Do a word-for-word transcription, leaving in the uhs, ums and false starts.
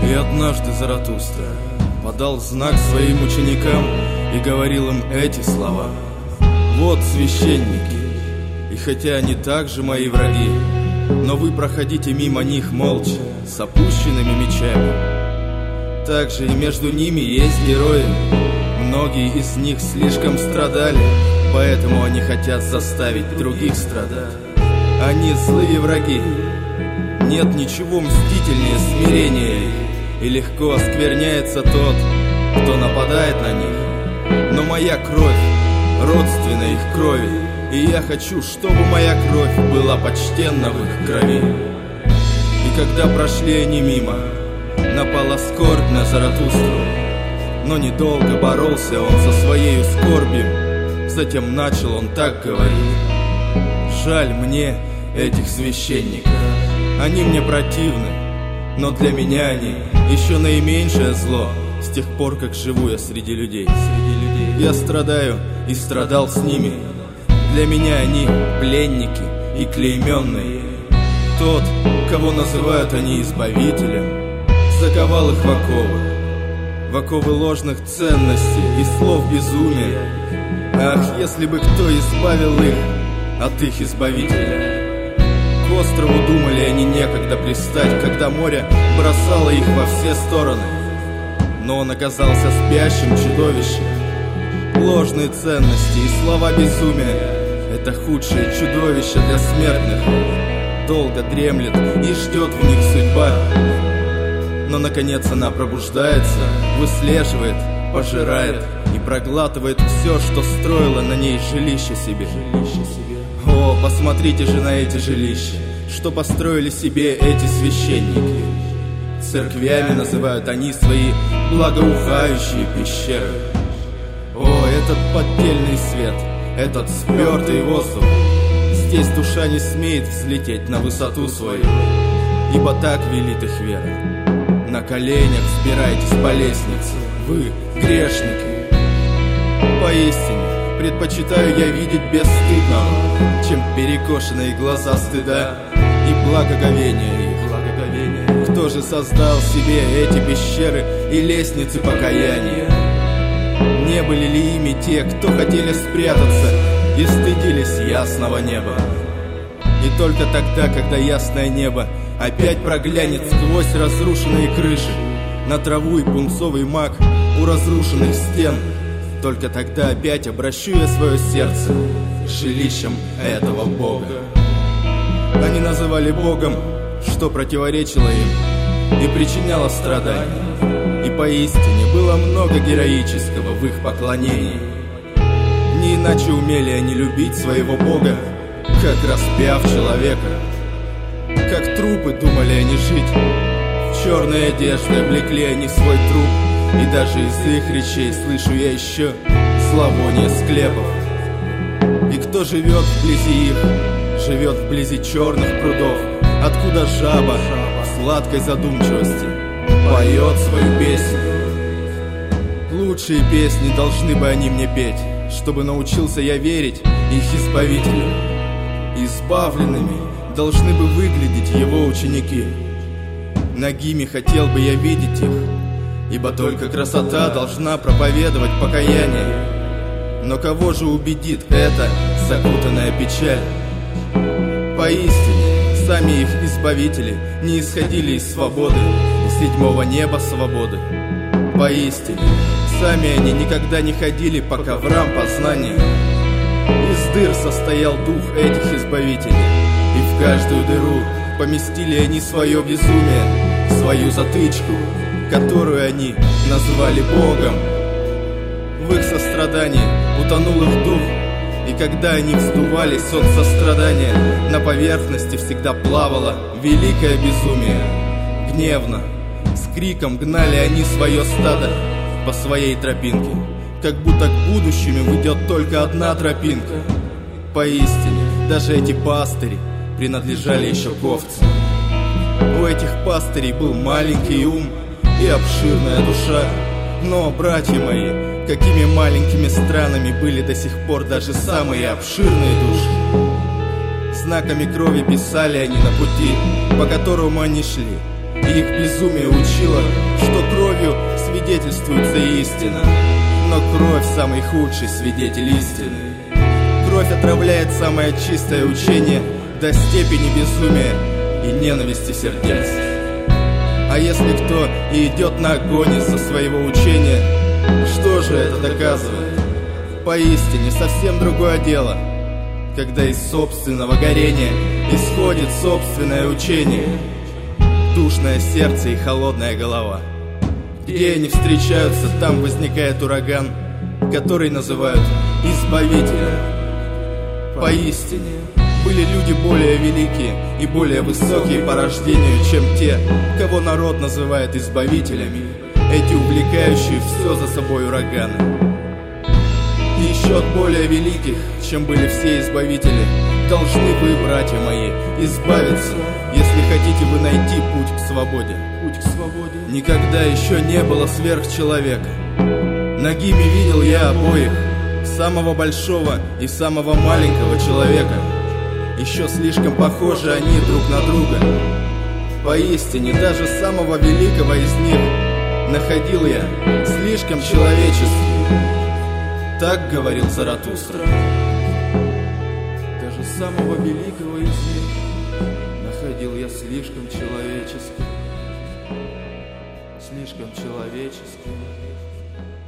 И однажды Заратустра подал знак своим ученикам и говорил им эти слова: «Вот священники, и хотя они также мои враги, но вы проходите мимо них молча, с опущенными мечами. Также и между ними есть герои. Многие из них слишком страдали, поэтому они хотят заставить других страдать. Они злые враги. Нет ничего мстительнее смирения их, и легко оскверняется тот, кто нападает на них. Но моя кровь родственна их крови, и я хочу, чтобы моя кровь была почтенна в их крови». И когда прошли они мимо, напала скорбь на Заратустру, но недолго боролся он со своей скорбью. Затем начал он так говорить: «Жаль мне этих священников, они мне противны, но для меня они еще наименьшее зло с тех пор, как живу я среди людей. Я страдаю и страдал с ними. Для меня они пленники и клейменные. Тот, кого называют они избавителем, заковал их в оковы, в оковы ложных ценностей и слов безумия. Ах, если бы кто избавил их от их избавителя! К острову думали они некогда пристать, когда море бросало их во все стороны. Но он оказался спящим чудовищем. Ложные ценности и слова безумия — это худшее чудовище для смертных. Долго дремлет и ждет в них судьба, но наконец она пробуждается, выслеживает, пожирает и проглатывает все, что строило на ней жилище себе. О, посмотрите же на эти жилища, что построили себе эти священники. Церквями называют они свои благоухающие пещеры. О, этот поддельный свет, этот спертый воздух! Здесь душа не смеет взлететь на высоту свою, ибо так велит их вера. На коленях взбирайтесь по лестнице, вы, грешники. Поистине, предпочитаю я видеть бесстыдного, чем перекошенные глаза стыда и благоговения их. Кто же создал себе эти пещеры и лестницы покаяния? Не были ли ими те, кто хотели спрятаться и стыдились ясного неба? И только тогда, когда ясное небо опять проглянет сквозь разрушенные крыши на траву и пунцовый мак у разрушенных стен, только тогда опять обращу я свое сердце жилищем этого Бога. Они называли Богом, что противоречило им и причиняло страдания. И поистине было много героического в их поклонении. Не иначе умели они любить своего Бога, как распяв человека. Как трупы думали они жить. В черной одежде облекли они свой труп, и даже из их речей слышу я еще зловоние склепов. И кто живет вблизи их, живет вблизи черных прудов, откуда жаба в сладкой задумчивости поет свою песню. Лучшие песни должны бы они мне петь, чтобы научился я верить их избавителю. Избавленными должны бы выглядеть его ученики. Нагими хотел бы я видеть их, ибо только красота должна проповедовать покаяние. Но кого же убедит эта закутанная печаль? Поистине, сами их избавители не исходили из свободы, из седьмого неба свободы. Поистине, сами они никогда не ходили по коврам познания. Из дыр состоял дух этих избавителей, и в каждую дыру поместили они свое безумие, свою затычку, которую они назвали Богом. В их сострадании утонул их дух, и когда они вздувались от сострадания, на поверхности всегда плавало великое безумие. Гневно, с криком гнали они свое стадо по своей тропинке, как будто к будущему ведет только одна тропинка. Поистине, даже эти пастыри принадлежали еще к овцам. У этих пастырей был маленький ум и обширная душа. Но, братья мои, какими маленькими странами были до сих пор даже самые обширные души. Знаками крови писали они на пути, по которому они шли, и их безумие учило, что кровью свидетельствуется истина. Но кровь – самый худший свидетель истины. Кровь отравляет самое чистое учение до степени безумия и ненависти сердец. А если кто и идет на огонь из-за своего учения, что же это доказывает? Поистине совсем другое дело, когда из собственного горения исходит собственное учение, душное сердце и холодная голова. Где они встречаются, там возникает ураган, который называют избавителем. Поистине были люди более великие и более высокие по рождению, чем те, кого народ называет избавителями, эти увлекающие все за собой ураганы. И еще от более великих, чем были все избавители, должны вы, братья мои, избавиться, если хотите вы найти путь к свободе. Путь к свободе. Никогда еще не было сверхчеловека. Нагими видел я обоих, самого большого и самого маленького человека. Еще слишком похожи они друг на друга. Поистине, даже самого великого из них находил я слишком человеческим. Так говорил Заратустра. Даже самого великого из них находил я слишком человеческим. Слишком человеческим.